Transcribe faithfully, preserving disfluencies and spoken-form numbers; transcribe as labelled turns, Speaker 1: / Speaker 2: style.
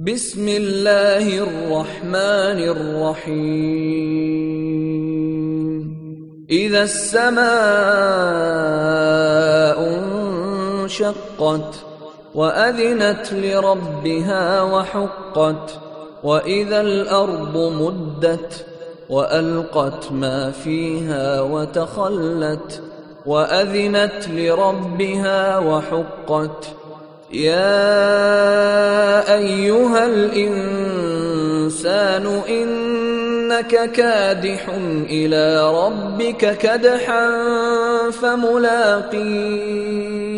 Speaker 1: बिस्मिल्लाहिर रहमानिर रहीम। इज़ा समाउ इंशक़्क़त व अज़िनत लिरब्बिहा व हुक़्क़त व इज़ल अर्दु मुद्दत व अलक़त मा फ़ीहा व तख़ल्लत व अज़िनत लिरब्बिहा व हुक़्क़त। या अय्युहल इंसानु इन्नका कादिहुन इला रब्बिका कदहन फमुलाक़ीह।